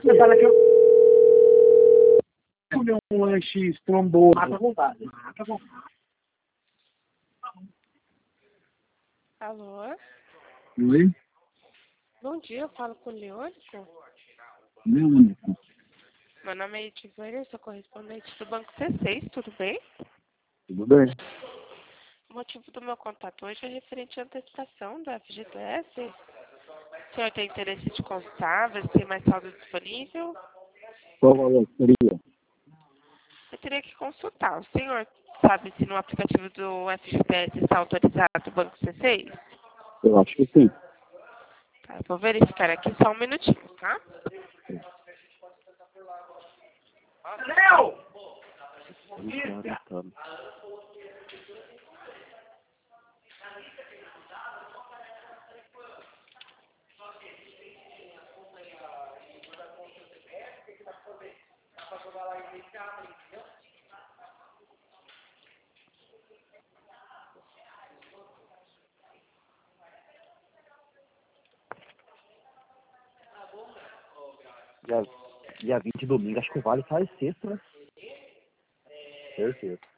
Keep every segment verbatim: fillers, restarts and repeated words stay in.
Fala que eu... um lanche estromboso. Mata à vontade. Mata à vontade. Alô? Oi? Bom dia, eu falo com o Leônico. Leônico. Meu nome é Edivânia, eu sou correspondente do Banco C seis, tudo bem? Tudo bem? O motivo do meu contato hoje é referente à antecipação do F G T S. O senhor tem interesse de contar, ver se tem mais saldo disponível? Qual valor seria? Eu teria que consultar. O senhor sabe se no aplicativo do F G T S está autorizado o Banco C seis? Eu acho que sim. Tá, eu vou verificar aqui só um minutinho, tá? Léo! Dia, dia vinte, domingo, acho que o Vale sai sexta, né? Certeza.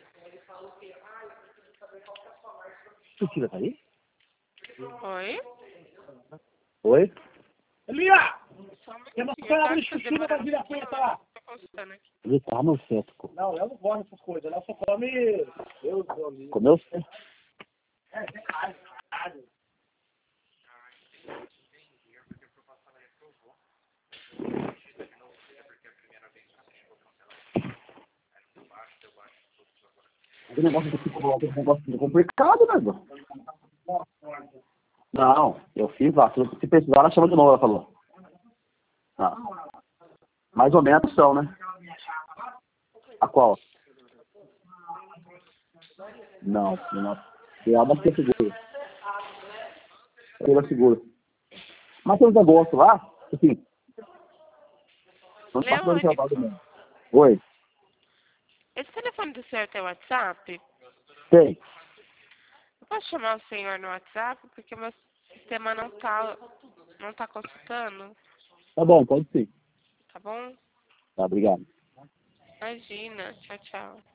Cristina tá aí? Oi? Oi? Elia! Só um Tem uma minutinho, cara tá? de Tá chuchu na demorando vasilha um pouquinho, preta lá. tô consultando aqui. Ele tá no cético. Não, Léo não gosta dessas coisas. Léo só come... Deus do amigo. Comeu certo? É, tem carne, carne. Esse negócio aqui é um negócio complicado, né, Gu? Não, eu fiz lá. Se precisar, ela chama de novo, ela falou. Ah. Mais ou menos são, né? A qual? Não, não. Eu daqui é seguro. Eu é seguro. Mas tem uns negócios lá, assim. Não está dando trabalho mesmo. Oi? Esse telefone do senhor tem WhatsApp? Tem. Eu posso chamar o senhor no WhatsApp? Porque meu sistema não tá, não tá consultando. Tá bom, pode sim. Tá bom? Tá, obrigado. Imagina. Tchau, tchau.